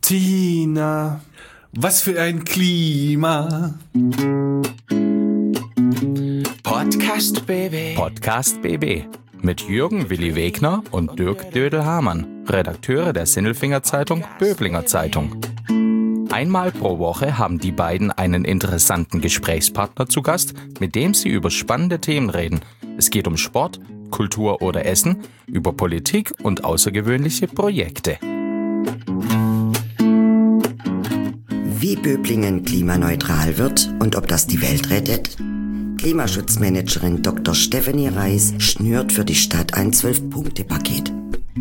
Tina, was für ein Klima. Podcast BB. Podcast BB mit Jürgen Willi Wegner und Dirk Dödel-Hamann, Redakteure der Sinnelfinger Zeitung Böblinger Zeitung. Einmal pro Woche haben die beiden einen interessanten Gesprächspartner zu Gast, mit dem sie über spannende Themen reden. Es geht um Sport, Kultur oder Essen, über Politik und außergewöhnliche Projekte. Wie Böblingen klimaneutral wird und ob das die Welt rettet? Klimaschutzmanagerin Dr. Stephanie Reis schnürt für die Stadt ein 12-Punkte-Paket.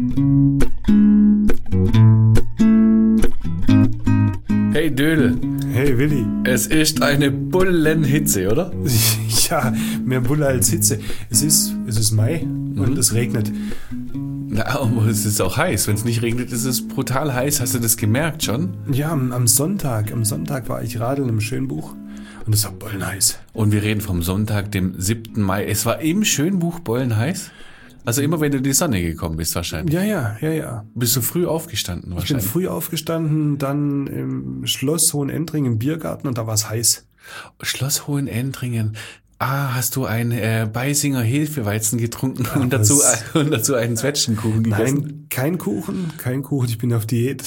Hey Dödel. hey Willi. Es ist eine Bullenhitze, oder? Ja, mehr Bulle als Hitze. Es ist Mai und es regnet. Na, aber es ist auch heiß. Wenn es nicht regnet, ist es brutal heiß. Hast du das gemerkt schon? Ja, am Sonntag war ich radeln im Schönbuch und es war bollenheiß. Und wir reden vom Sonntag, dem 7. Mai. Es war im Schönbuch bollenheiß? Also immer, wenn du in die Sonne gekommen bist wahrscheinlich. Ja. Bist du früh aufgestanden wahrscheinlich? Ich bin früh aufgestanden, dann im Schloss Hohenendringen im Biergarten und da war es heiß. Schloss Hohenendringen. Hast du ein Beisinger Hefeweizen getrunken und dazu einen Zwetschgenkuchen gegessen? Nein, kein Kuchen, ich bin auf Diät.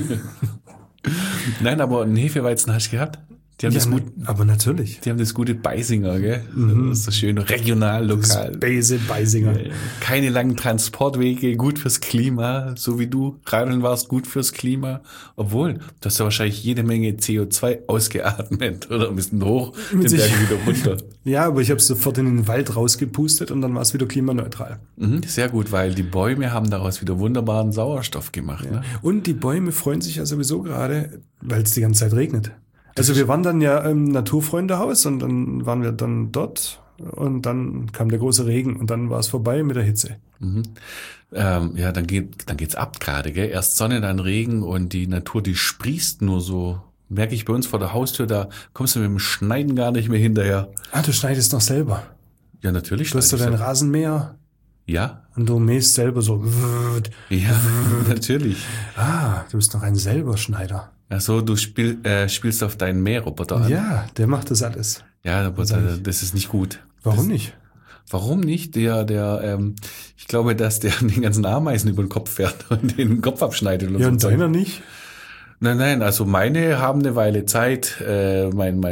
Nein, aber einen Hefeweizen hast du gehabt? Die haben das gut, aber natürlich. Die haben das gute Beisinger, gell? Das ist so schön regional, lokal. Das Beisinger. Keine langen Transportwege, gut fürs Klima, so wie du. Radeln warst gut fürs Klima. Obwohl, du hast ja wahrscheinlich jede Menge CO2 ausgeatmet oder ein bisschen hoch, den Berg wieder runter. Ja, aber ich habe sofort in den Wald rausgepustet und dann war es wieder klimaneutral. Sehr gut, weil die Bäume haben daraus wieder wunderbaren Sauerstoff gemacht. Ja. Ne? Und die Bäume freuen sich ja sowieso gerade, weil es die ganze Zeit regnet. Also wir waren dann ja im Naturfreundehaus und dann waren wir dann dort und dann kam der große Regen und dann war es vorbei mit der Hitze. Ja, dann geht's ab gerade, gell? Erst Sonne, dann Regen und die Natur, die sprießt nur so. Merke ich bei uns vor der Haustür, da kommst du mit dem Schneiden gar nicht mehr hinterher. Du schneidest noch selber. Ja, natürlich. Du hast doch deinen Rasenmäher. Ja. Und du mähst selber so. Ja, natürlich. Du bist noch ein Selberschneider. Ach so, du spielst auf deinen Mähroboter an. Ja, der macht das alles. Ja, aber das ist nicht gut. Warum nicht? Warum nicht? Ich glaube, dass der den ganzen Ameisen über den Kopf fährt und den Kopf abschneidet. Ja, und deiner nicht? Nein, also meine haben eine Weile Zeit. Das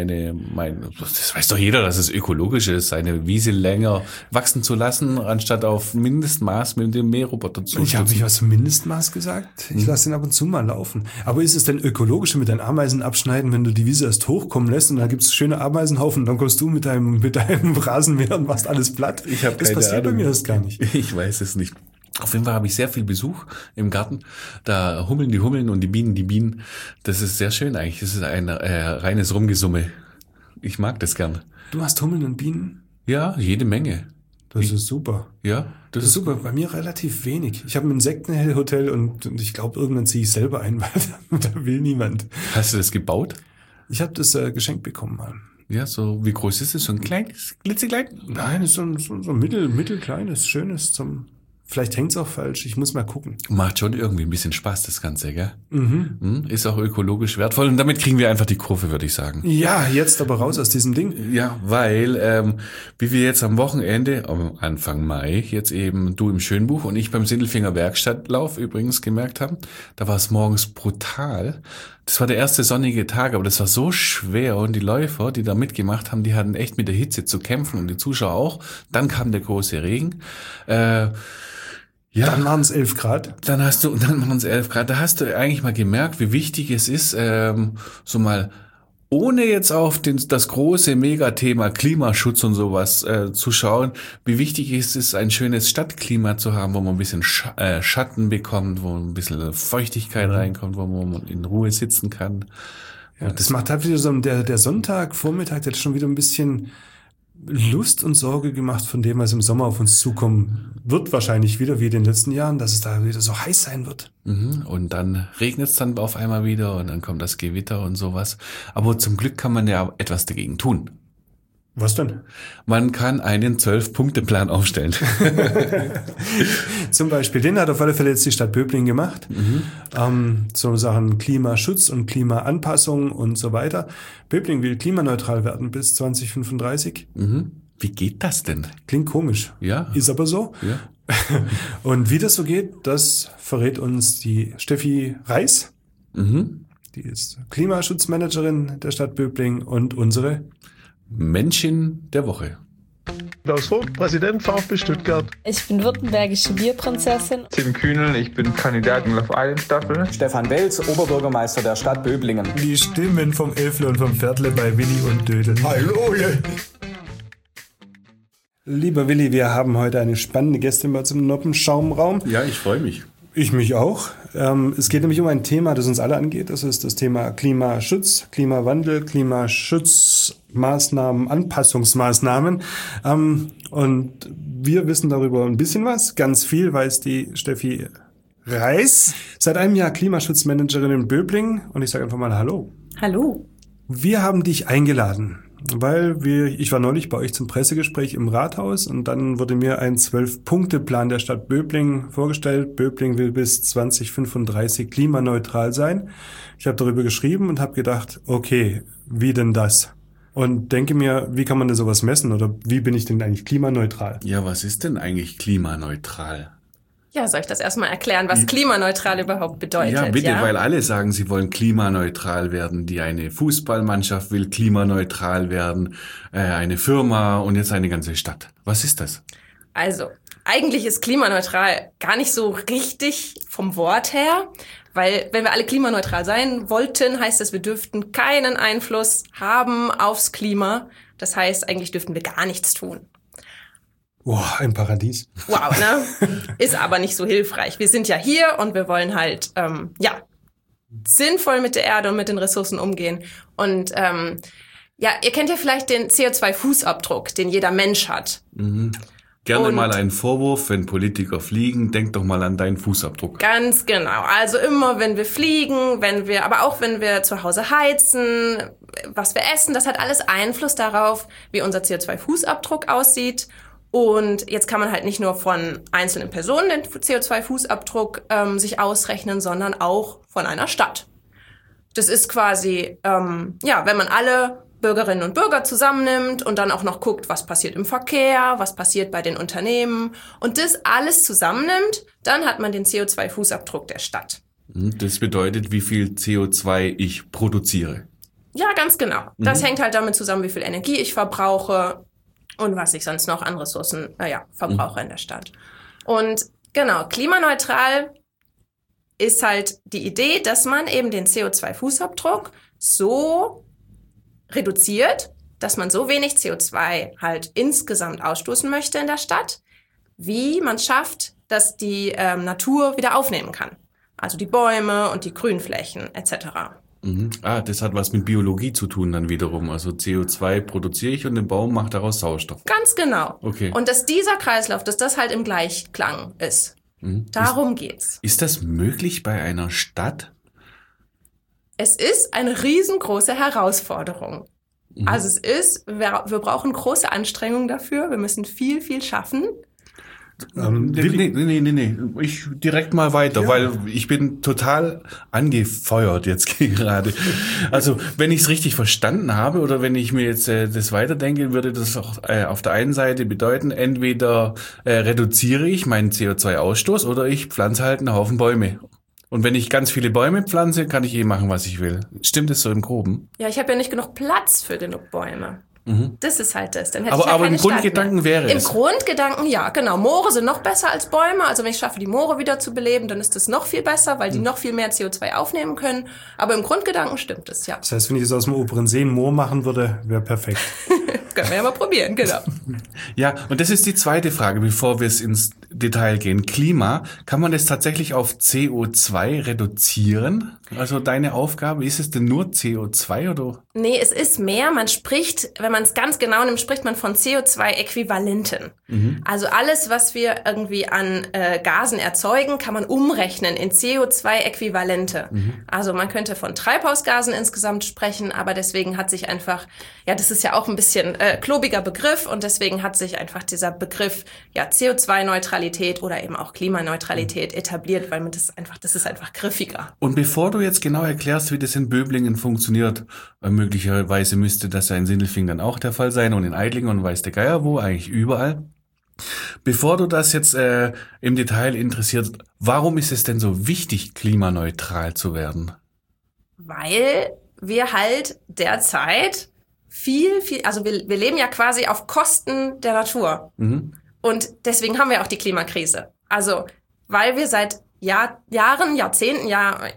weiß doch jeder, dass es ökologisch ist, seine Wiese länger wachsen zu lassen, anstatt auf Mindestmaß mit dem Mähroboter zu Ich habe nicht was zum Mindestmaß gesagt. Ich lasse den ab und zu mal laufen. Aber ist es denn ökologischer mit deinen Ameisen abschneiden, wenn du die Wiese erst hochkommen lässt und dann gibt's schöne Ameisenhaufen und dann kommst du mit deinem Rasenmäher und machst alles platt? Das passiert bei mir erst gar nicht. Ich weiß es nicht. Auf jeden Fall habe ich sehr viel Besuch im Garten. Da hummeln die Hummeln und die Bienen. Das ist sehr schön eigentlich. Das ist ein reines Rumgesumme. Ich mag das gern. Du hast Hummeln und Bienen? Ja, jede Menge. Das ist super. Ja, das ist super. Bei mir relativ wenig. Ich habe ein Insektenhotel und ich glaube, irgendwann ziehe ich selber ein, weil da will niemand. Hast du das gebaut? Ich habe das geschenkt bekommen mal. Ja, so wie groß ist es? So ein kleines, klitzeklein? Nein, das ist so mittelkleines, schönes zum... Vielleicht hängt's auch falsch, ich muss mal gucken. Macht schon irgendwie ein bisschen Spaß, das Ganze, gell? Ist auch ökologisch wertvoll und damit kriegen wir einfach die Kurve, würde ich sagen. Ja, jetzt aber raus aus diesem Ding. Ja, weil, wie wir jetzt am Wochenende, am Anfang Mai, jetzt eben du im Schönbuch und ich beim Sinnelfinger Werkstattlauf übrigens gemerkt haben, da war es morgens brutal. Das war der erste sonnige Tag, aber das war so schwer und die Läufer, die da mitgemacht haben, die hatten echt mit der Hitze zu kämpfen und die Zuschauer auch. Dann kam der große Regen. Ja, dann waren es 11 Grad. Dann waren es 11 Grad. Da hast du eigentlich mal gemerkt, wie wichtig es ist, so mal ohne jetzt auf das große Megathema Klimaschutz und sowas zu schauen, wie wichtig es ist, ein schönes Stadtklima zu haben, wo man ein bisschen Schatten bekommt, wo ein bisschen Feuchtigkeit reinkommt, wo man in Ruhe sitzen kann. Ja, das macht halt wieder so der Sonntag, Vormittag, der hat schon wieder ein bisschen Lust und Sorge gemacht von dem, was im Sommer auf uns zukommen wird, wahrscheinlich wieder wie in den letzten Jahren, dass es da wieder so heiß sein wird. Und dann regnet es dann auf einmal wieder und dann kommt das Gewitter und sowas. Aber zum Glück kann man ja etwas dagegen tun. Was denn? Man kann einen 12-Punkte-Plan aufstellen. Zum Beispiel, den hat auf alle Fälle jetzt die Stadt Böblingen gemacht. So Sachen Klimaschutz und Klimaanpassung und so weiter. Böblingen will klimaneutral werden bis 2035. Wie geht das denn? Klingt komisch. Ja. Ist aber so. Ja. Und wie das so geht, das verrät uns die Steffi Reis. Die ist Klimaschutzmanagerin der Stadt Böblingen und unsere Männchen der Woche. Klaus Vogt, Präsident VfB Stuttgart. Ich bin württembergische Bierprinzessin. Tim Kühnel, ich bin Kandidat in Love Island Staffel. Stefan Welz, Oberbürgermeister der Stadt Böblingen. Die Stimmen vom Elfle und vom Pferdle bei Willi und Dödel. Hallo! Lieber Willi, wir haben heute eine spannende Gästin bei uns im Noppenschaumraum. Ja, ich freue mich. Ich mich auch. Es geht nämlich um ein Thema, das uns alle angeht. Das ist das Thema Klimaschutz, Klimawandel, Klimaschutzmaßnahmen, Anpassungsmaßnahmen. Und wir wissen darüber ein bisschen was. Ganz viel weiß die Steffi Reis. Seit einem Jahr Klimaschutzmanagerin in Böblingen. Und ich sage einfach mal Hallo. Hallo. Wir haben dich eingeladen, weil ich war neulich bei euch zum Pressegespräch im Rathaus und dann wurde mir ein 12-Punkte-Plan der Stadt Böblingen vorgestellt. Böblingen will bis 2035 klimaneutral sein. Ich habe darüber geschrieben und habe gedacht, okay, wie denn das? Und denke mir, wie kann man denn sowas messen oder wie bin ich denn eigentlich klimaneutral? Ja, was ist denn eigentlich klimaneutral? Ja, soll ich das erstmal erklären, was klimaneutral überhaupt bedeutet? Ja, bitte, weil alle sagen, sie wollen klimaneutral werden. Eine Fußballmannschaft will klimaneutral werden, eine Firma und jetzt eine ganze Stadt. Was ist das? Also, eigentlich ist klimaneutral gar nicht so richtig vom Wort her, weil wenn wir alle klimaneutral sein wollten, heißt das, wir dürften keinen Einfluss haben aufs Klima. Das heißt, eigentlich dürften wir gar nichts tun. Wow, ein Paradies. Wow, ne? Ist aber nicht so hilfreich. Wir sind ja hier und wir wollen halt, sinnvoll mit der Erde und mit den Ressourcen umgehen. Und, ihr kennt ja vielleicht den CO2-Fußabdruck, den jeder Mensch hat. Gerne mal einen Vorwurf, wenn Politiker fliegen, denk doch mal an deinen Fußabdruck. Ganz genau. Also immer, wenn wir fliegen, aber auch wenn wir zu Hause heizen, was wir essen, das hat alles Einfluss darauf, wie unser CO2-Fußabdruck aussieht. Und jetzt kann man halt nicht nur von einzelnen Personen den CO2-Fußabdruck sich ausrechnen, sondern auch von einer Stadt. Das ist quasi, wenn man alle Bürgerinnen und Bürger zusammennimmt und dann auch noch guckt, was passiert im Verkehr, was passiert bei den Unternehmen und das alles zusammennimmt, dann hat man den CO2-Fußabdruck der Stadt. Das bedeutet, wie viel CO2 ich produziere. Ja, ganz genau. Das hängt halt damit zusammen, wie viel Energie ich verbrauche und was ich sonst noch an Ressourcen verbrauche in der Stadt. Und genau, klimaneutral ist halt die Idee, dass man eben den CO2-Fußabdruck so reduziert, dass man so wenig CO2 halt insgesamt ausstoßen möchte in der Stadt, wie man schafft, dass die Natur wieder aufnehmen kann. Also die Bäume und die Grünflächen etc. Das hat was mit Biologie zu tun dann wiederum. Also CO2 produziere ich und der Baum macht daraus Sauerstoff. Ganz genau. Okay. Und dass dieser Kreislauf, dass das halt im Gleichklang ist. Darum geht's. Ist das möglich bei einer Stadt? Es ist eine riesengroße Herausforderung. Also wir brauchen große Anstrengungen dafür. Wir müssen viel, viel schaffen. Nee. Ich direkt mal weiter, weil ich bin total angefeuert jetzt gerade. Also, wenn ich es richtig verstanden habe oder wenn ich mir jetzt das weiterdenke, würde das auch auf der einen Seite bedeuten, entweder reduziere ich meinen CO2-Ausstoß oder ich pflanze halt einen Haufen Bäume. Und wenn ich ganz viele Bäume pflanze, kann ich machen, was ich will. Stimmt das so im Groben? Ja, ich habe ja nicht genug Platz für genug Bäume. Das ist halt das. Dann hätte aber ich ja keine im Grundgedanken wäre es. Im Grundgedanken, ja, genau. Moore sind noch besser als Bäume. Also wenn ich schaffe, die Moore wieder zu beleben, dann ist das noch viel besser, weil die noch viel mehr CO2 aufnehmen können. Aber im Grundgedanken stimmt es, ja. Das heißt, wenn ich es aus dem oberen See ein Moor machen würde, wäre perfekt. Können wir ja mal probieren, genau. Ja, und das ist die zweite Frage, bevor wir es ins Detail gehen. Klima, kann man das tatsächlich auf CO2 reduzieren? Also deine Aufgabe, ist es denn nur CO2 oder? Nee, es ist mehr. Man spricht, wenn man es ganz genau nimmt, spricht man von CO2-Äquivalenten. Also alles, was wir irgendwie an Gasen erzeugen, kann man umrechnen in CO2-Äquivalente. Also man könnte von Treibhausgasen insgesamt sprechen, aber deswegen hat sich einfach, das ist ja auch ein bisschen klobiger Begriff und deswegen hat sich einfach dieser Begriff CO2-Neutralität oder eben auch Klimaneutralität etabliert, weil das ist einfach griffiger. Und bevor du jetzt genau erklärst, wie das in Böblingen funktioniert, möglicherweise müsste das ja in Sindelfingen auch der Fall sein und in Aidlingen und weiß der Geier wo, eigentlich überall. Bevor du das jetzt im Detail interessiert, warum ist es denn so wichtig, klimaneutral zu werden? Weil wir halt derzeit also wir leben ja quasi auf Kosten der Natur. Mhm. Und deswegen haben wir auch die Klimakrise. Also, weil wir seit Jahren, Jahrzehnten,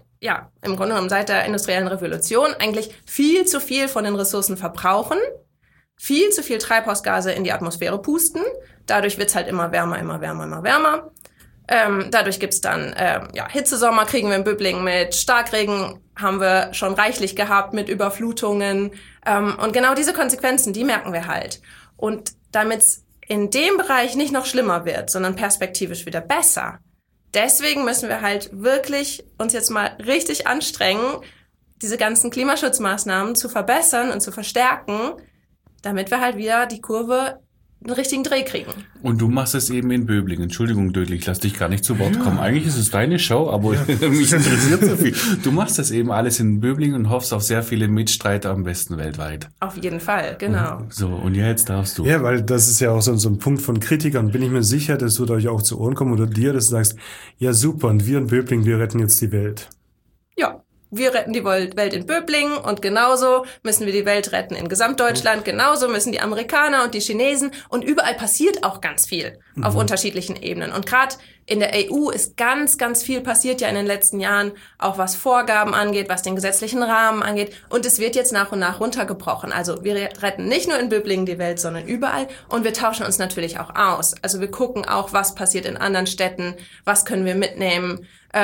im Grunde genommen seit der industriellen Revolution eigentlich viel zu viel von den Ressourcen verbrauchen, viel zu viel Treibhausgase in die Atmosphäre pusten. Dadurch wird's halt immer wärmer, immer wärmer, immer wärmer. Dadurch gibt's dann Hitzesommer kriegen wir in Böblingen mit, Starkregen haben wir schon reichlich gehabt mit Überflutungen. Und genau diese Konsequenzen, die merken wir halt. Und damit's in dem Bereich nicht noch schlimmer wird, sondern perspektivisch wieder besser, deswegen müssen wir halt wirklich uns jetzt mal richtig anstrengen, diese ganzen Klimaschutzmaßnahmen zu verbessern und zu verstärken, damit wir halt wieder die Kurve einen richtigen Dreh kriegen. Und du machst es eben in Böblingen. Entschuldigung, Dödel, ich lass dich gar nicht zu Wort kommen. Eigentlich ist es deine Show, aber mich interessiert so viel. Du machst das eben alles in Böblingen und hoffst auf sehr viele Mitstreiter am besten weltweit. Auf jeden Fall, genau. So, und jetzt darfst du. Ja, weil das ist ja auch so ein Punkt von Kritikern. Bin ich mir sicher, das wird euch auch zu Ohren kommen oder dir, dass du sagst, ja super, und wir in Böblingen, wir retten jetzt die Welt. Ja. Wir retten die Welt in Böblingen und genauso müssen wir die Welt retten in Gesamtdeutschland, genauso müssen die Amerikaner und die Chinesen und überall passiert auch ganz viel auf unterschiedlichen Ebenen. Und gerade in der EU ist ganz, ganz viel passiert ja in den letzten Jahren, auch was Vorgaben angeht, was den gesetzlichen Rahmen angeht und es wird jetzt nach und nach runtergebrochen. Also wir retten nicht nur in Böblingen die Welt, sondern überall und wir tauschen uns natürlich auch aus. Also wir gucken auch, was passiert in anderen Städten, was können wir mitnehmen,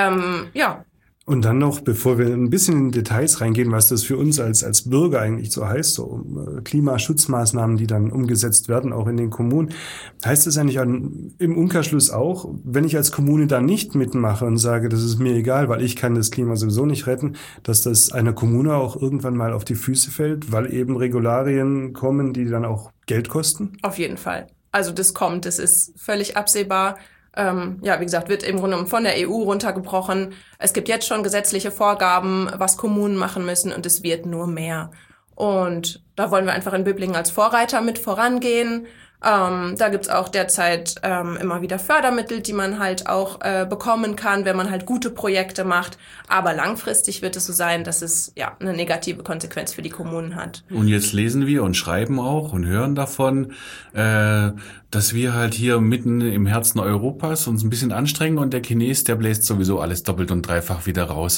Und dann noch, bevor wir ein bisschen in Details reingehen, was das für uns als Bürger eigentlich so heißt, so Klimaschutzmaßnahmen, die dann umgesetzt werden, auch in den Kommunen, heißt das eigentlich im Umkehrschluss auch, wenn ich als Kommune da nicht mitmache und sage, das ist mir egal, weil ich kann das Klima sowieso nicht retten, dass das einer Kommune auch irgendwann mal auf die Füße fällt, weil eben Regularien kommen, die dann auch Geld kosten? Auf jeden Fall. Also das ist völlig absehbar. Wie gesagt, wird im Grunde genommen von der EU runtergebrochen. Es gibt jetzt schon gesetzliche Vorgaben, was Kommunen machen müssen und es wird nur mehr. Und da wollen wir einfach in Böblingen als Vorreiter mit vorangehen. Da gibt's auch derzeit immer wieder Fördermittel, die man halt auch bekommen kann, wenn man halt gute Projekte macht. Aber langfristig wird es so sein, dass es eine negative Konsequenz für die Kommunen hat. Und jetzt lesen wir und schreiben auch und hören davon, dass wir halt hier mitten im Herzen Europas uns ein bisschen anstrengen und der Chines, der bläst sowieso alles doppelt und dreifach wieder raus.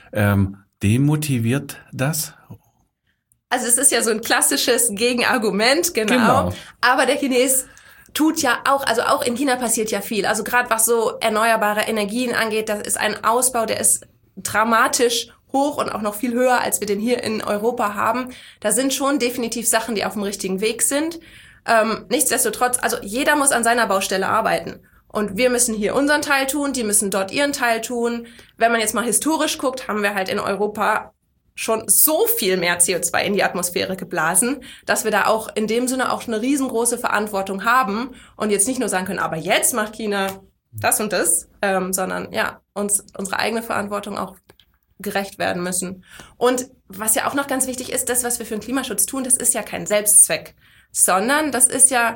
Demotiviert das? Also es ist ja so ein klassisches Gegenargument, genau. Aber der Chines tut ja auch, also auch in China passiert ja viel. Also gerade was so erneuerbare Energien angeht, das ist ein Ausbau, der ist dramatisch hoch und auch noch viel höher, als wir den hier in Europa haben. Da sind schon definitiv Sachen, die auf dem richtigen Weg sind. Nichtsdestotrotz, also jeder muss an seiner Baustelle arbeiten. Und wir müssen hier unseren Teil tun, die müssen dort ihren Teil tun. Wenn man jetzt mal historisch guckt, haben wir halt in Europa schon so viel mehr CO2 in die Atmosphäre geblasen, dass wir da auch in dem Sinne auch eine riesengroße Verantwortung haben und jetzt nicht nur sagen können, aber jetzt macht China das und das, sondern uns unsere eigene Verantwortung auch gerecht werden müssen. Und was ja auch noch ganz wichtig ist, das, was wir für den Klimaschutz tun, das ist ja kein Selbstzweck, sondern das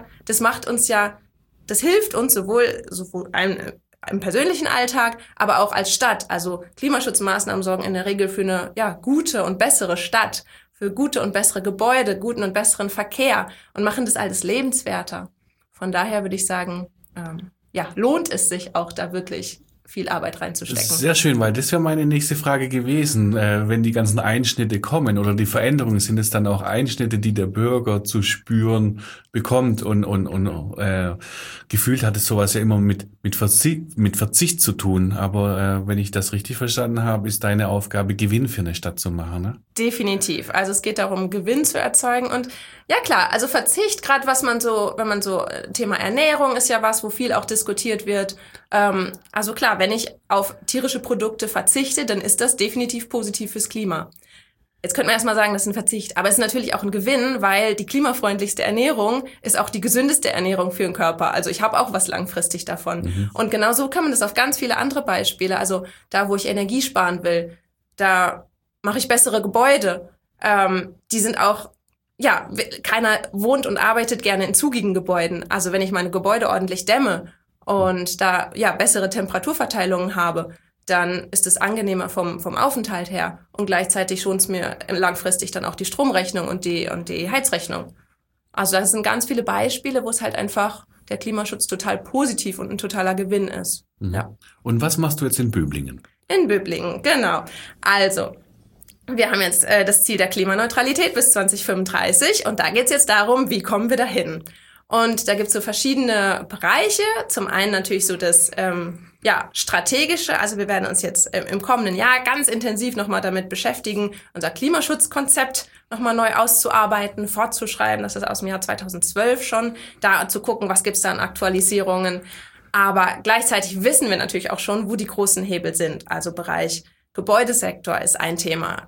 hilft uns sowohl im persönlichen Alltag, aber auch als Stadt. Also Klimaschutzmaßnahmen sorgen in der Regel für eine gute und bessere Stadt, für gute und bessere Gebäude, guten und besseren Verkehr und machen das alles lebenswerter. Von daher würde ich sagen, lohnt es sich auch da wirklich viel Arbeit reinzustecken. Sehr schön, weil das wäre meine nächste Frage gewesen. Wenn die ganzen Einschnitte kommen oder die Veränderungen, sind es dann auch Einschnitte, die der Bürger zu spüren bekommt und gefühlt hat es sowas ja immer mit Verzicht zu tun. Aber wenn ich das richtig verstanden habe, ist deine Aufgabe, Gewinn für eine Stadt zu machen, ne? Definitiv. Also es geht darum, Gewinn zu erzeugen und ja klar, also Verzicht, gerade wenn man so Thema Ernährung ist ja was, wo viel auch diskutiert wird. Also klar, wenn ich auf tierische Produkte verzichte, dann ist das definitiv positiv fürs Klima. Jetzt könnte man erstmal sagen, das ist ein Verzicht, aber es ist natürlich auch ein Gewinn, weil die klimafreundlichste Ernährung ist auch die gesündeste Ernährung für den Körper. Also ich habe auch was langfristig davon. Und genauso kann man das auf ganz viele andere Beispiele, also da, wo ich Energie sparen will, da mache ich bessere Gebäude. Die sind auch, ja, keiner wohnt und arbeitet gerne in zugigen Gebäuden. Also wenn ich meine Gebäude ordentlich dämme und da ja bessere Temperaturverteilungen habe, dann ist es angenehmer vom Aufenthalt her. Und gleichzeitig schont es mir langfristig dann auch die Stromrechnung und die Heizrechnung. Also das sind ganz viele Beispiele, wo es halt einfach der Klimaschutz total positiv und ein totaler Gewinn ist. Ja. Und was machst du jetzt in Böblingen? In Böblingen, genau. Also, wir haben jetzt das Ziel der Klimaneutralität bis 2035 und da geht es jetzt darum, wie kommen wir dahin? Und da gibt es so verschiedene Bereiche. Zum einen natürlich so das strategische. Also wir werden uns jetzt im kommenden Jahr ganz intensiv nochmal damit beschäftigen, unser Klimaschutzkonzept nochmal neu auszuarbeiten, fortzuschreiben. Das ist aus dem Jahr 2012 schon. Da zu gucken, was gibt's da an Aktualisierungen. Aber gleichzeitig wissen wir natürlich auch schon, wo die großen Hebel sind. Also Bereich Gebäudesektor ist ein Thema.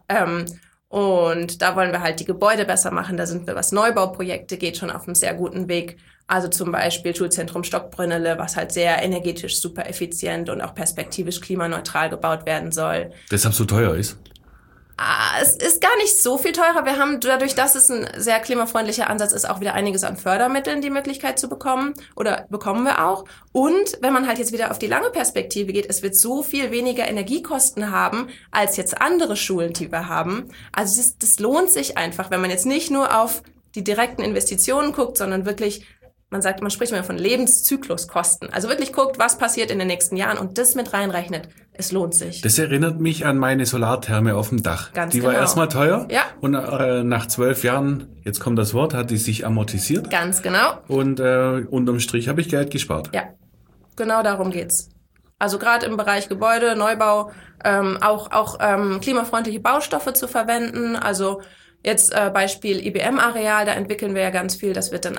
Und da wollen wir halt die Gebäude besser machen. Da sind wir, was Neubauprojekte geht, schon auf einem sehr guten Weg. Also zum Beispiel Schulzentrum Stockbrünnele, was halt sehr energetisch super effizient und auch perspektivisch klimaneutral gebaut werden soll. Deshalb so teuer ist? Es ist gar nicht so viel teurer. Wir haben dadurch, dass es ein sehr klimafreundlicher Ansatz ist, auch wieder einiges an Fördermitteln die Möglichkeit zu bekommen. Oder bekommen wir auch. Und wenn man halt jetzt wieder auf die lange Perspektive geht, es wird so viel weniger Energiekosten haben, als jetzt andere Schulen, die wir haben. Also das lohnt sich einfach, wenn man jetzt nicht nur auf die direkten Investitionen guckt, sondern wirklich, man spricht immer von Lebenszykluskosten. Also wirklich guckt, was passiert in den nächsten Jahren und das mit reinrechnet. Es lohnt sich. Das erinnert mich an meine Solartherme auf dem Dach. Ganz die genau. war erstmal teuer. Ja. Und nach 12 Jahren, jetzt kommt das Wort, hat die sich amortisiert. Ganz genau. Und unterm Strich habe ich Geld gespart. Ja, genau darum geht's. Also gerade im Bereich Gebäude, Neubau, auch klimafreundliche Baustoffe zu verwenden. Also jetzt Beispiel IBM-Areal, da entwickeln wir ja ganz viel. Das wird dann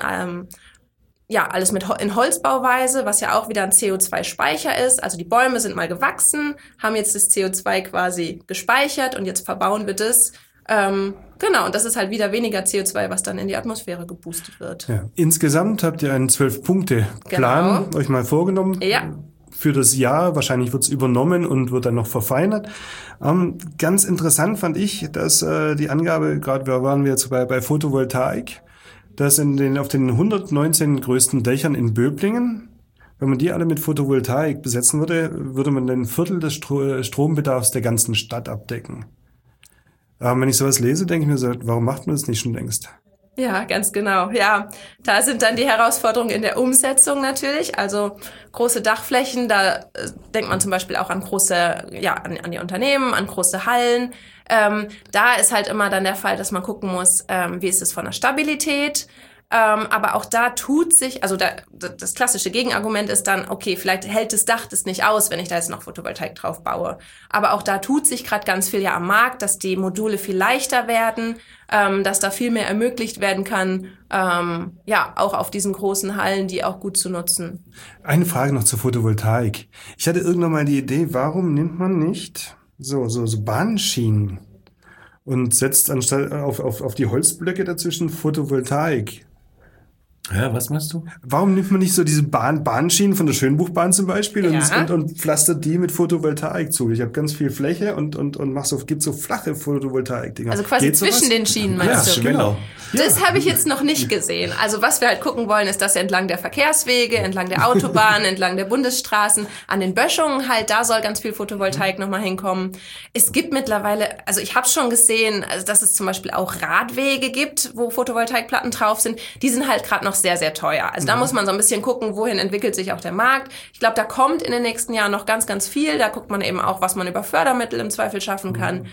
alles in Holzbauweise, was ja auch wieder ein CO2-Speicher ist. Also die Bäume sind mal gewachsen, haben jetzt das CO2 quasi gespeichert und jetzt verbauen wir das. Genau, und das ist halt wieder weniger CO2, was dann in die Atmosphäre geboostet wird. Ja. Insgesamt habt ihr einen 12-Punkte-Plan euch mal vorgenommen. Ja. Für das Jahr. Wahrscheinlich wird es übernommen und wird dann noch verfeinert. Ganz interessant fand ich, dass die Angabe, gerade waren wir jetzt bei Photovoltaik, dass auf den 119 größten Dächern in Böblingen, wenn man die alle mit Photovoltaik besetzen würde, würde man ein Viertel des Strombedarfs der ganzen Stadt abdecken. Wenn ich sowas lese, denke ich mir so, warum macht man das nicht schon längst? Ja, ganz genau. Ja, da sind dann die Herausforderungen in der Umsetzung natürlich. Also große Dachflächen, da denkt man zum Beispiel auch an an die Unternehmen, an große Hallen. Da ist halt immer dann der Fall, dass man gucken muss, wie ist es von der Stabilität. Aber auch da tut sich, also das klassische Gegenargument ist dann, okay, vielleicht hält das Dach das nicht aus, wenn ich da jetzt noch Photovoltaik drauf baue. Aber auch da tut sich gerade ganz viel ja am Markt, dass die Module viel leichter werden, dass da viel mehr ermöglicht werden kann, auch auf diesen großen Hallen, die auch gut zu nutzen. Eine Frage noch zur Photovoltaik. Ich hatte irgendwann mal die Idee, warum nimmt man nicht so Bahnschienen und setzt anstatt auf die Holzblöcke dazwischen Photovoltaik? Ja, was meinst du? Warum nimmt man nicht so diese Bahnschienen von der Schönbuchbahn zum Beispiel und pflastert die mit Photovoltaik zu? Ich habe ganz viel Fläche und gibt so flache Photovoltaik-Dinger. Also quasi zwischen den Schienen, meinst du? Genau. Das habe ich jetzt noch nicht gesehen. Also was wir halt gucken wollen, ist, dass entlang der Verkehrswege, entlang der Autobahnen, entlang der Bundesstraßen, an den Böschungen halt, da soll ganz viel Photovoltaik nochmal hinkommen. Es gibt mittlerweile, also ich habe schon gesehen, also dass es zum Beispiel auch Radwege gibt, wo Photovoltaikplatten drauf sind. Die sind halt gerade noch sehr, sehr teuer. Also da muss man so ein bisschen gucken, wohin entwickelt sich auch der Markt. Ich glaube, da kommt in den nächsten Jahren noch ganz, ganz viel. Da guckt man eben auch, was man über Fördermittel im Zweifel schaffen kann.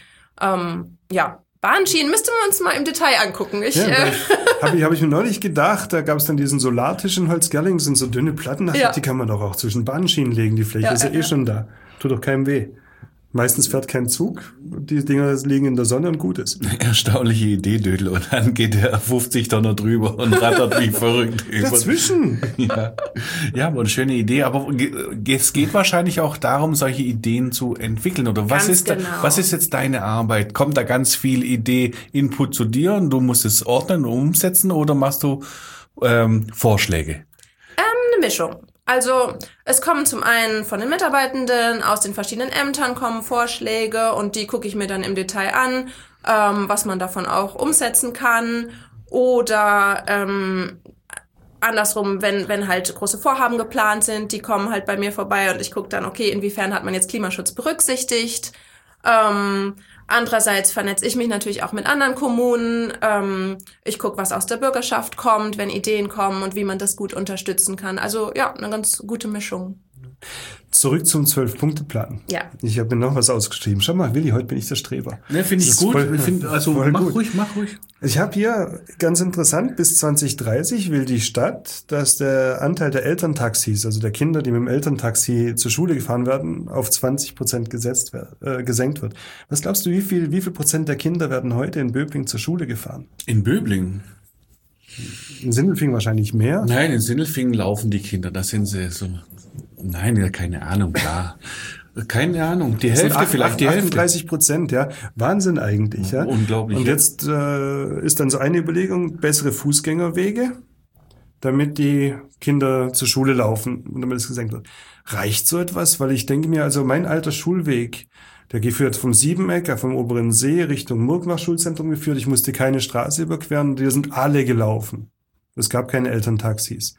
Bahnschienen müsste man uns mal im Detail angucken. Hab ich mir neulich gedacht, da gab es dann diesen Solartisch in Holzgerlingen, sind so dünne Platten, die kann man doch auch zwischen Bahnschienen legen, die Fläche ist ja schon da. Tut doch keinem weh. Meistens fährt kein Zug, die Dinger liegen in der Sonne und gut ist. Erstaunliche Idee, Dödel. Und dann geht der 50 Tonner drüber und rattert wie verrückt. Dazwischen! Ja, aber eine schöne Idee. Aber es geht wahrscheinlich auch darum, solche Ideen zu entwickeln. Oder was ist jetzt deine Arbeit? Kommt da ganz viel Input zu dir und du musst es ordnen und umsetzen oder machst du Vorschläge? Eine Mischung. Also es kommen zum einen von den Mitarbeitenden, aus den verschiedenen Ämtern kommen Vorschläge und die gucke ich mir dann im Detail an, was man davon auch umsetzen kann. Oder andersrum, wenn halt große Vorhaben geplant sind, die kommen halt bei mir vorbei und ich gucke dann, okay, inwiefern hat man jetzt Klimaschutz berücksichtigt. Andererseits vernetze ich mich natürlich auch mit anderen Kommunen. Ich gucke, was aus der Bürgerschaft kommt, wenn Ideen kommen und wie man das gut unterstützen kann. Also ja, eine ganz gute Mischung. Zurück zum 12-Punkte-Plan. Ja. Ich habe mir noch was ausgeschrieben. Schau mal, Willi, heute bin ich der Streber. Ne, finde ich gut. Mach ruhig. Ich habe hier, ganz interessant, bis 2030 will die Stadt, dass der Anteil der Elterntaxis, also der Kinder, die mit dem Elterntaxi zur Schule gefahren werden, auf 20% gesenkt wird. Was glaubst du, wie viel Prozent der Kinder werden heute in Böblingen zur Schule gefahren? In Böblingen? In Sindelfingen wahrscheinlich mehr. Nein, in Sindelfingen laufen die Kinder, da sind sie so... Nein, ja, keine Ahnung, klar. Keine Ahnung, die Hälfte vielleicht, die Hälfte. 38%, ja. Wahnsinn eigentlich, ja. Unglaublich. Und jetzt ist dann so eine Überlegung, bessere Fußgängerwege, damit die Kinder zur Schule laufen und damit es gesenkt wird. Reicht so etwas? Weil ich denke mir, also mein alter Schulweg, der geführt vom Siebenecker, vom Oberen See Richtung Murkenbach Schulzentrum geführt. Ich musste keine Straße überqueren, die sind alle gelaufen. Es gab keine Elterntaxis.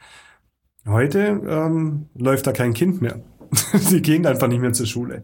Heute läuft da kein Kind mehr. Die gehen einfach nicht mehr zur Schule.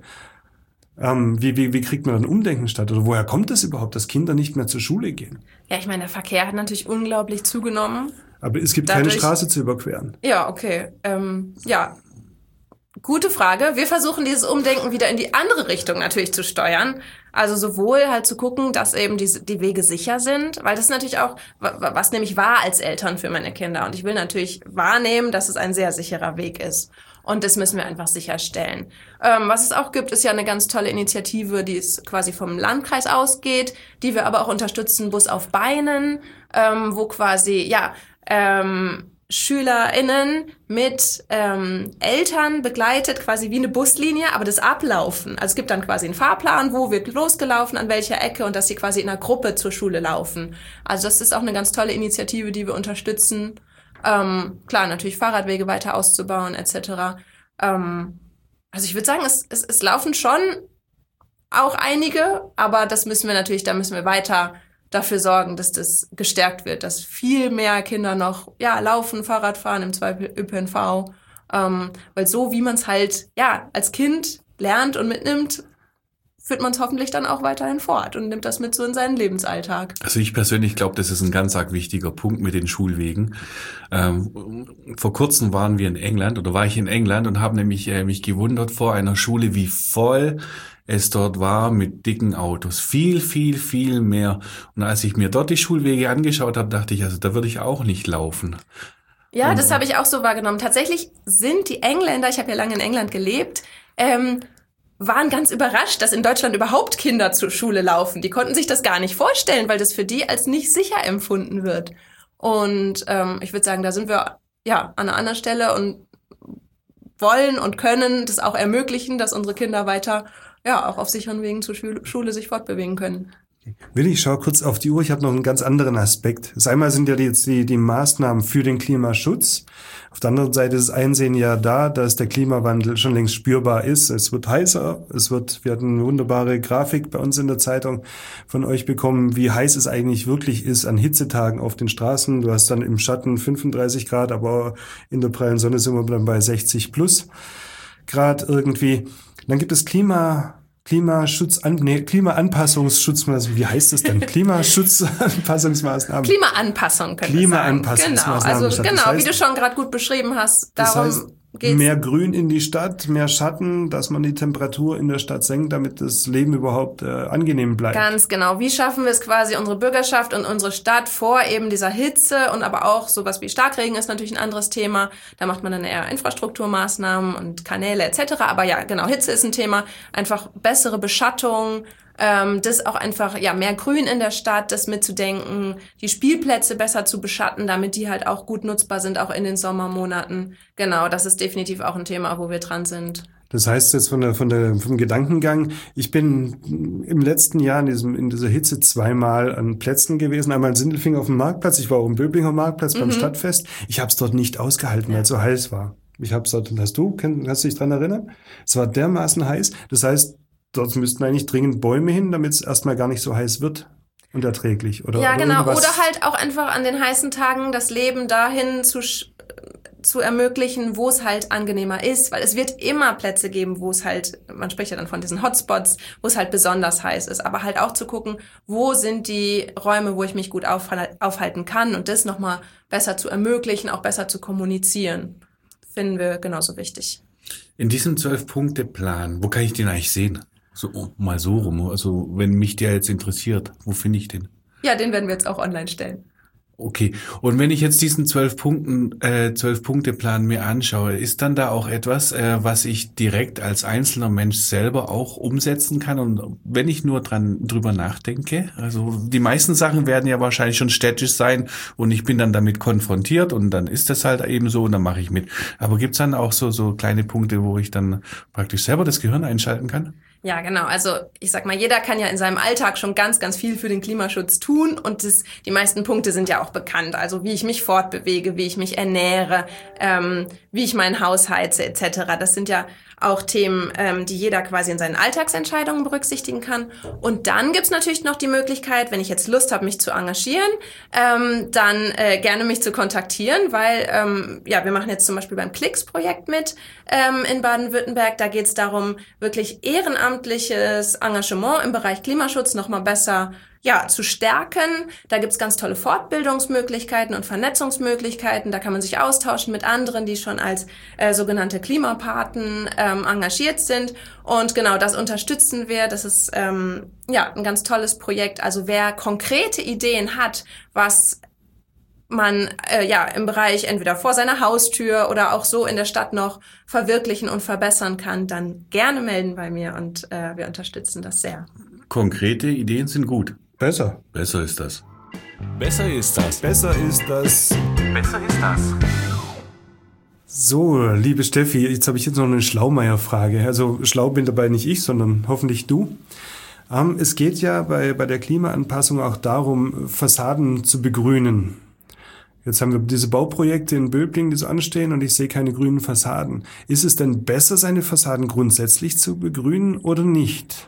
Wie kriegt man dann Umdenken statt? Oder woher kommt es überhaupt, dass Kinder nicht mehr zur Schule gehen? Ja, ich meine, der Verkehr hat natürlich unglaublich zugenommen. Aber es gibt keine Straße zu überqueren. Ja, okay. Ja, gute Frage. Wir versuchen dieses Umdenken wieder in die andere Richtung natürlich zu steuern. Also sowohl halt zu gucken, dass eben die Wege sicher sind, weil das ist natürlich auch, was nämlich war als Eltern für meine Kinder. Und ich will natürlich wahrnehmen, dass es ein sehr sicherer Weg ist. Und das müssen wir einfach sicherstellen. Was es auch gibt, ist ja eine ganz tolle Initiative, die es quasi vom Landkreis ausgeht, die wir aber auch unterstützen, Bus auf Beinen, wo quasi, SchülerInnen mit Eltern begleitet, quasi wie eine Buslinie, aber das Ablaufen. Also es gibt dann quasi einen Fahrplan, wo wird losgelaufen, an welcher Ecke und dass sie quasi in einer Gruppe zur Schule laufen. Also das ist auch eine ganz tolle Initiative, die wir unterstützen. Klar, natürlich Fahrradwege weiter auszubauen etc. Also ich würde sagen, es laufen schon auch einige, aber da müssen wir weiter dafür sorgen, dass das gestärkt wird, dass viel mehr Kinder noch laufen, Fahrrad fahren, im Zweifel ÖPNV, weil so wie man es halt als Kind lernt und mitnimmt, führt man es hoffentlich dann auch weiterhin fort und nimmt das mit so in seinen Lebensalltag. Also ich persönlich glaube, das ist ein ganz arg wichtiger Punkt mit den Schulwegen. Vor kurzem war ich in England und habe nämlich mich gewundert vor einer Schule, wie voll es dort war mit dicken Autos. Viel, viel, viel mehr. Und als ich mir dort die Schulwege angeschaut habe, dachte ich, also da würde ich auch nicht laufen. Ja, das habe ich auch so wahrgenommen. Tatsächlich sind die Engländer, ich habe ja lange in England gelebt, waren ganz überrascht, dass in Deutschland überhaupt Kinder zur Schule laufen. Die konnten sich das gar nicht vorstellen, weil das für die als nicht sicher empfunden wird. Und ich würde sagen, da sind wir an einer anderen Stelle und wollen und können das auch ermöglichen, dass unsere Kinder weiter auch auf sicheren Wegen zur Schule sich fortbewegen können. Willi, ich schaue kurz auf die Uhr. Ich habe noch einen ganz anderen Aspekt. Einmal sind ja jetzt die Maßnahmen für den Klimaschutz. Auf der anderen Seite ist das Einsehen ja da, dass der Klimawandel schon längst spürbar ist. Es wird heißer. Wir hatten eine wunderbare Grafik bei uns in der Zeitung von euch bekommen, wie heiß es eigentlich wirklich ist an Hitzetagen auf den Straßen. Du hast dann im Schatten 35 Grad, aber in der prallen Sonne sind wir dann bei 60 plus Grad irgendwie. Dann gibt es Klimaanpassungsschutzmaßnahmen. Wie heißt das denn? Klimaanpassungsmaßnahmen. Klimaanpassung können wir sagen. Klimaanpassungsmaßnahmen. Genau, also wie du schon gerade gut beschrieben hast. Darum mehr Grün in die Stadt, mehr Schatten, dass man die Temperatur in der Stadt senkt, damit das Leben überhaupt angenehm bleibt. Ganz genau. Wie schaffen wir es quasi, unsere Bürgerschaft und unsere Stadt vor eben dieser Hitze und aber auch sowas wie Starkregen ist natürlich ein anderes Thema. Da macht man dann eher Infrastrukturmaßnahmen und Kanäle etc. Aber ja, genau, Hitze ist ein Thema. Einfach bessere Beschattung, das auch einfach, ja, mehr Grün in der Stadt, das mitzudenken, die Spielplätze besser zu beschatten, damit die halt auch gut nutzbar sind, auch in den Sommermonaten. Genau, das ist definitiv auch ein Thema, wo wir dran sind. Das heißt jetzt vom Gedankengang, ich bin im letzten Jahr in dieser Hitze zweimal an Plätzen gewesen. Einmal in Sindelfingen auf dem Marktplatz, ich war auch im Böblinger Marktplatz beim Stadtfest. Ich habe es dort nicht ausgehalten, weil es so heiß war. Ich habe es dort, kannst du dich dran erinnern? Es war dermaßen heiß. Das heißt, dort müssten eigentlich dringend Bäume hin, damit es erstmal gar nicht so heiß wird und erträglich. Oder genau. Oder halt auch einfach an den heißen Tagen das Leben dahin zu ermöglichen, wo es halt angenehmer ist, weil es wird immer Plätze geben, wo es halt, man spricht ja dann von diesen Hotspots, wo es halt besonders heiß ist, aber halt auch zu gucken, wo sind die Räume, wo ich mich gut aufhalten kann und das nochmal besser zu ermöglichen, auch besser zu kommunizieren, finden wir genauso wichtig. In diesem 12-Punkte-Plan, wo kann ich den eigentlich sehen? So, mal so rum. Also, wenn mich der jetzt interessiert, wo finde ich den? Ja, den werden wir jetzt auch online stellen. Okay. Und wenn ich jetzt diesen 12-Punkte-Plan mir anschaue, ist dann da auch etwas, was ich direkt als einzelner Mensch selber auch umsetzen kann? Und wenn ich nur drüber nachdenke, also die meisten Sachen werden ja wahrscheinlich schon städtisch sein und ich bin dann damit konfrontiert und dann ist das halt eben so und dann mache ich mit. Aber gibt's dann auch so kleine Punkte, wo ich dann praktisch selber das Gehirn einschalten kann? Ja, genau. Also ich sag mal, jeder kann ja in seinem Alltag schon ganz, ganz viel für den Klimaschutz tun und die meisten Punkte sind ja auch bekannt. Also wie ich mich fortbewege, wie ich mich ernähre, wie ich mein Haus heize etc. Das sind ja auch Themen, die jeder quasi in seinen Alltagsentscheidungen berücksichtigen kann. Und dann gibt's natürlich noch die Möglichkeit, wenn ich jetzt Lust habe, mich zu engagieren, dann gerne mich zu kontaktieren, weil wir machen jetzt zum Beispiel beim Klicks-Projekt mit in Baden-Württemberg. Da geht's darum, wirklich ehrenamtliches Engagement im Bereich Klimaschutz nochmal besser zu stärken. Da gibt's ganz tolle Fortbildungsmöglichkeiten und Vernetzungsmöglichkeiten. Da kann man sich austauschen mit anderen, die schon als sogenannte Klimapaten engagiert sind. Und genau, das unterstützen wir. Das ist ein ganz tolles Projekt. Also wer konkrete Ideen hat, was man im Bereich entweder vor seiner Haustür oder auch so in der Stadt noch verwirklichen und verbessern kann, dann gerne melden bei mir und wir unterstützen das sehr. Konkrete Ideen sind gut. Besser. Besser ist das. Besser ist das. Besser ist das. Besser ist das. So, liebe Steffi, jetzt habe ich noch eine Schlaumeier-Frage. Also schlau bin dabei nicht ich, sondern hoffentlich du. Es geht ja bei der Klimaanpassung auch darum, Fassaden zu begrünen. Jetzt haben wir diese Bauprojekte in Böblingen, die so anstehen und ich sehe keine grünen Fassaden. Ist es denn besser, seine Fassaden grundsätzlich zu begrünen oder nicht?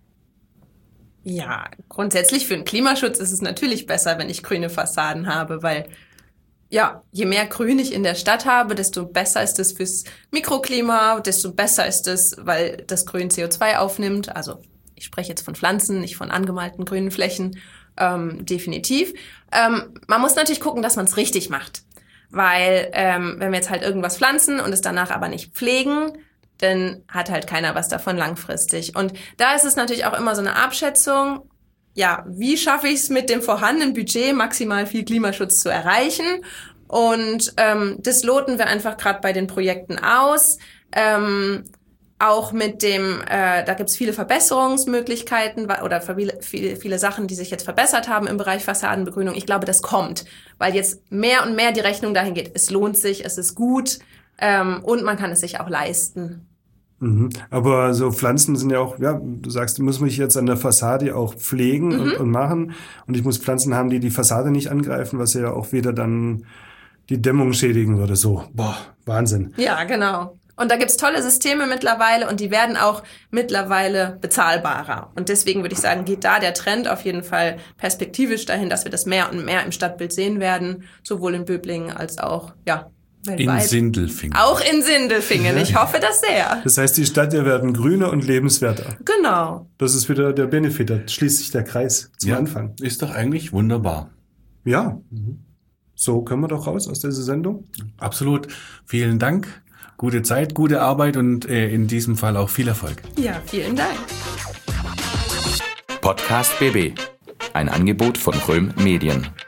Ja, grundsätzlich für den Klimaschutz ist es natürlich besser, wenn ich grüne Fassaden habe, weil je mehr Grün ich in der Stadt habe, desto besser ist es fürs Mikroklima, desto besser ist es, weil das Grün CO2 aufnimmt. Also ich spreche jetzt von Pflanzen, nicht von angemalten grünen Flächen, definitiv. Man muss natürlich gucken, dass man es richtig macht, weil wenn wir jetzt halt irgendwas pflanzen und es danach aber nicht pflegen, dann hat halt keiner was davon langfristig. Und da ist es natürlich auch immer so eine Abschätzung, wie schaffe ich es mit dem vorhandenen Budget maximal viel Klimaschutz zu erreichen? Und das loten wir einfach gerade bei den Projekten aus. Auch mit dem, da gibt's viele Verbesserungsmöglichkeiten oder viele Sachen, die sich jetzt verbessert haben im Bereich Fassadenbegrünung. Ich glaube, das kommt, weil jetzt mehr und mehr die Rechnung dahin geht. Es lohnt sich, es ist gut und man kann es sich auch leisten. Aber so Pflanzen sind ja auch, du sagst, muss mich jetzt an der Fassade auch pflegen und machen. Und ich muss Pflanzen haben, die die Fassade nicht angreifen, was ja auch wieder dann die Dämmung schädigen würde. So, Wahnsinn. Ja, genau. Und da gibt's tolle Systeme mittlerweile und die werden auch mittlerweile bezahlbarer. Und deswegen würde ich sagen, geht da der Trend auf jeden Fall perspektivisch dahin, dass wir das mehr und mehr im Stadtbild sehen werden, sowohl in Böblingen als auch, weltweit. In Sindelfingen. Auch in Sindelfingen. Ich hoffe das sehr. Das heißt, die Städte werden grüner und lebenswerter. Genau. Das ist wieder der Benefit. Da schließt sich der Kreis zum Anfang. Ist doch eigentlich wunderbar. Ja. So können wir doch raus aus dieser Sendung. Absolut. Vielen Dank. gute Zeit, gute Arbeit und in diesem Fall auch viel Erfolg. Ja, vielen Dank. Podcast BB. Ein Angebot von Röhm Medien.